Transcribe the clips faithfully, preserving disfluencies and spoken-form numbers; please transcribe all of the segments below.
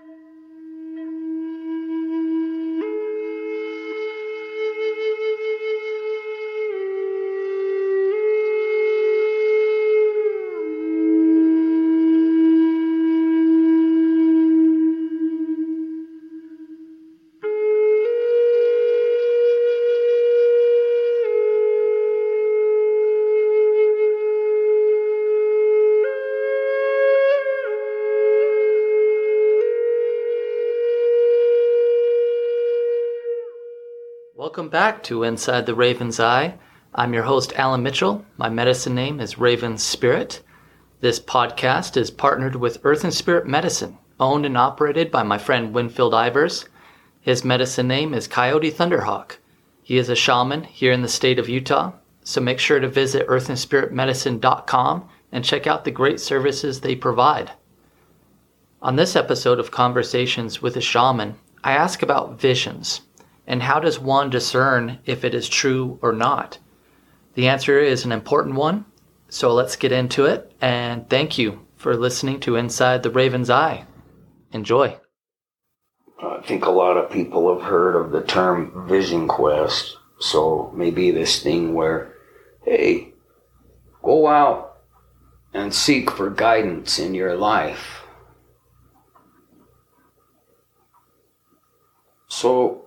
Welcome back to Inside the Raven's Eye. I'm your host, Alan Mitchell. My medicine name is Raven Spirit. This podcast is partnered with Earth and Spirit Medicine, owned and operated by my friend Winfield Ivers. His medicine name is Coyote Thunderhawk. He is a shaman here in the state of Utah, so make sure to visit earth and spirit medicine dot com and check out the great services they provide. On this episode of Conversations with a Shaman, I ask about visions. And how does one discern if it is true or not? The answer is an important one, so let's get into it, and thank you for listening to Inside the Raven's Eye. Enjoy. I think a lot of people have heard of the term vision quest, so maybe this thing where, hey, go out and seek for guidance in your life. So,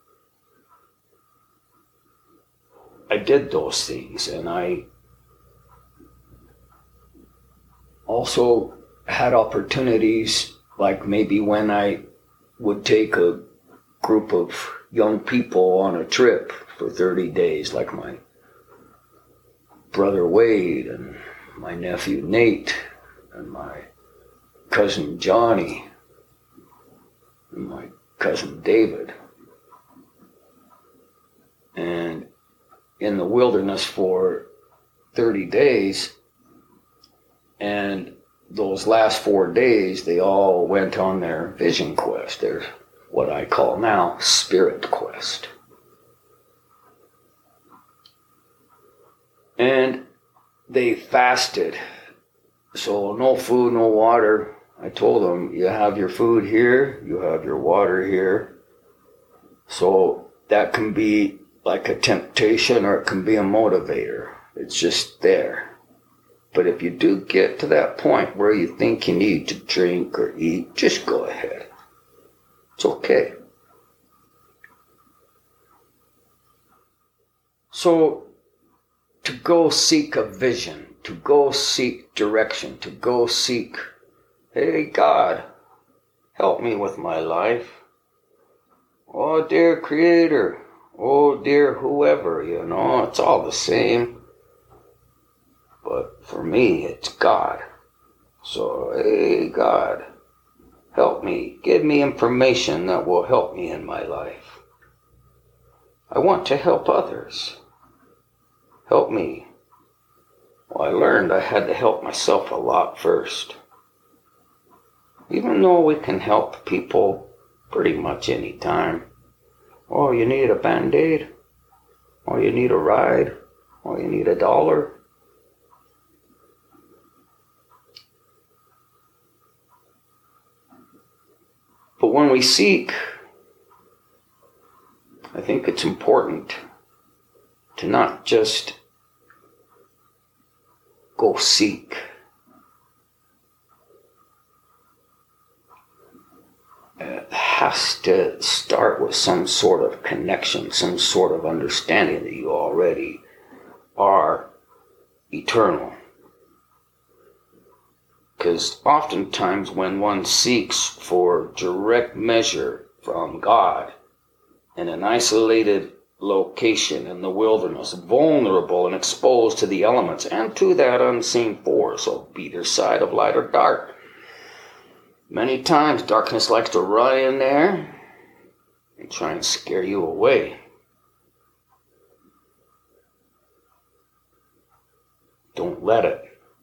I did those things, and I also had opportunities, like maybe when I would take a group of young people on a trip for thirty days, like my brother Wade and my nephew Nate and my cousin Johnny and my cousin David. And in the wilderness for thirty days, and those last four days they all went on their vision quest, their what I call now spirit quest. And they fasted, so no food, no water. I told them, you have your food here, you have your water here, so that can be like a temptation or it can be a motivator. It's just there. But if you do get to that point where you think you need to drink or eat, just go ahead. It's okay. So, to go seek a vision, to go seek direction, to go seek, hey God, help me with my life. Oh dear Creator, oh dear whoever, you know, it's all the same. But for me, it's God. So, hey God, help me. Give me information that will help me in my life. I want to help others. Help me. Well, I learned I had to help myself a lot first. Even though we can help people pretty much any time. Oh, you need a Band-Aid? Oh, you need a ride? Oh, you need a dollar? But when we seek, I think it's important to not just go seek. It has to start with some sort of connection, some sort of understanding that you already are eternal. Because oftentimes when one seeks for direct measure from God in an isolated location in the wilderness, vulnerable and exposed to the elements and to that unseen force of either side of light or dark, many times darkness likes to run in there and try and scare you away. Don't let it.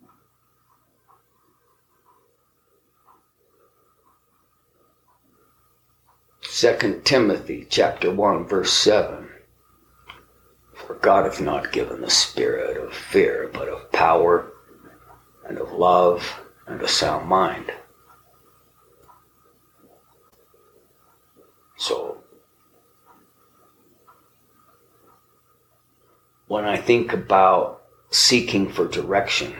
Second Timothy chapter one verse seven. For God hath not given the spirit of fear, but of power and of love and a sound mind. when I think about seeking for direction,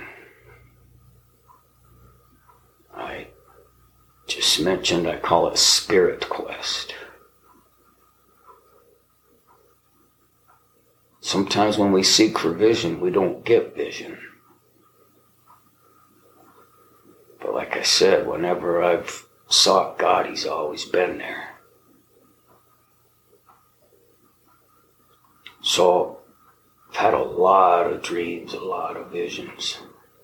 I just mentioned I call it Spirit Quest. Sometimes when we seek for vision, we don't get vision. But like I said, whenever I've sought God, He's always been there. So I've had a lot of dreams, a lot of visions.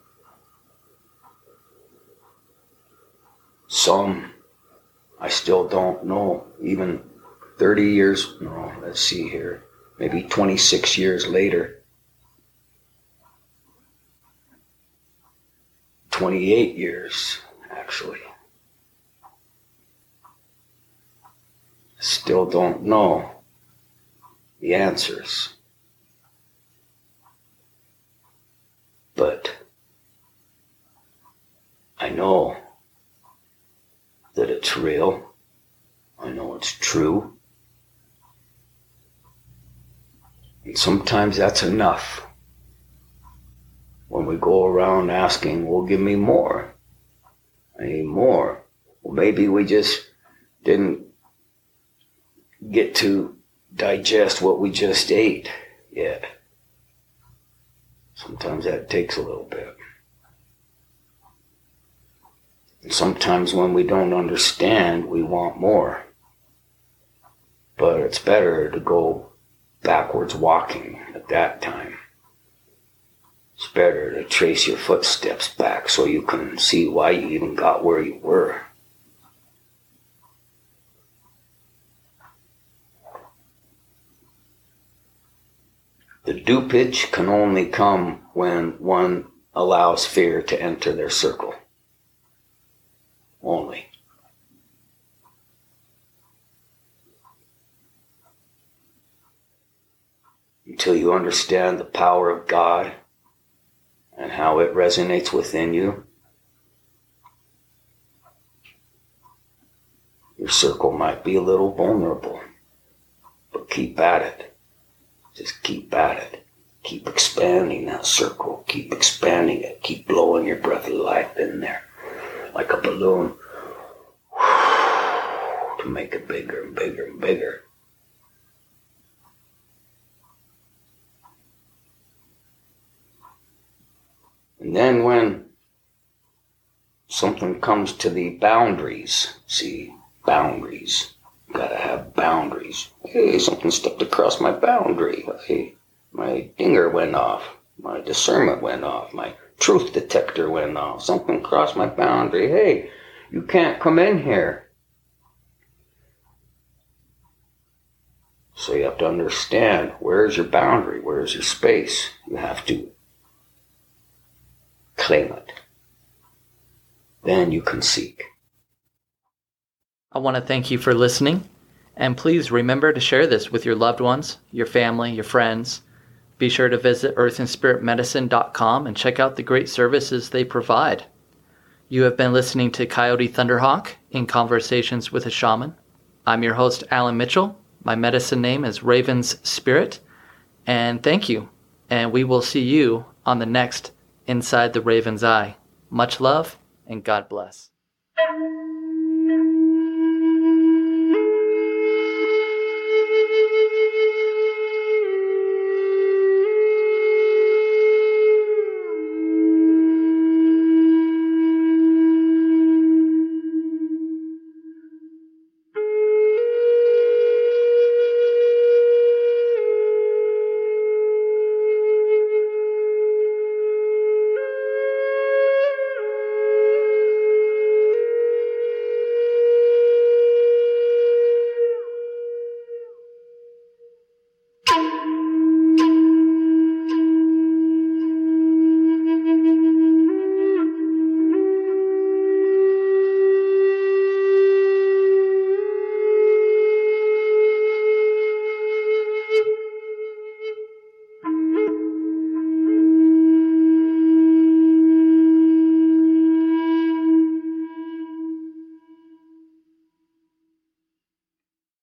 Some I still don't know, even thirty years, no, let's see here, maybe twenty-six years later, twenty-eight years actually. Still don't know the answers. But I know that it's real. I know it's true. And sometimes that's enough. When we go around asking, well, give me more. I need more. Well, maybe we just didn't get to digest what we just ate yet. Sometimes that takes a little bit. And sometimes when we don't understand, we want more. But it's better to go backwards walking at that time. It's better to trace your footsteps back so you can see why you even got where you were. The dupage can only come when one allows fear to enter their circle. Only. Until you understand the power of God and how it resonates within you, your circle might be a little vulnerable, but keep at it. Just keep at it. Keep expanding that circle. Keep expanding it. Keep blowing your breath of life in there like a balloon to make it bigger and bigger and bigger. And then when something comes to the boundaries, see, boundaries, gotta have boundaries. Hey, something stepped across my boundary. Hey, my dinger went off. My discernment went off. My truth detector went off. Something crossed my boundary. Hey, you can't come in here. So you have to understand, where's your boundary? Where's your space? You have to claim it. Then you can seek. I want to thank you for listening, and please remember to share this with your loved ones, your family, your friends. Be sure to visit earth and spirit medicine dot com and check out the great services they provide. You have been listening to Coyote Thunderhawk in Conversations with a Shaman. I'm your host, Alan Mitchell. My medicine name is Raven's Spirit, and thank you. And we will see you on the next Inside the Raven's Eye. Much love, and God bless.